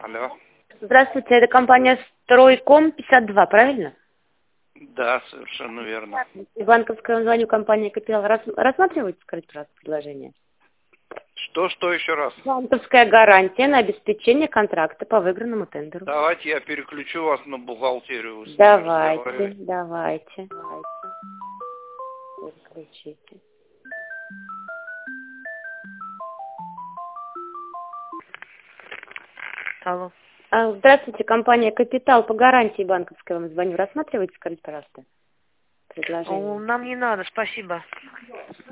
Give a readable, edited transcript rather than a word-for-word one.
Алло. Здравствуйте, это компания «Стройком» 52, правильно? Да, совершенно верно. И банковское звоню компании «Капитал». Рассматриваете, скажите, пожалуйста, предложение? Что еще раз? Банковская гарантия на обеспечение контракта по выигранному тендеру. Давайте я переключу вас на бухгалтерию. Вы с ними Давайте. разговариваете. Переключите. Алло. Здравствуйте, компания «Капитал» по гарантии банковской вам звоню. Рассматриваете, скажите, пожалуйста, предложение? Нам не надо, спасибо.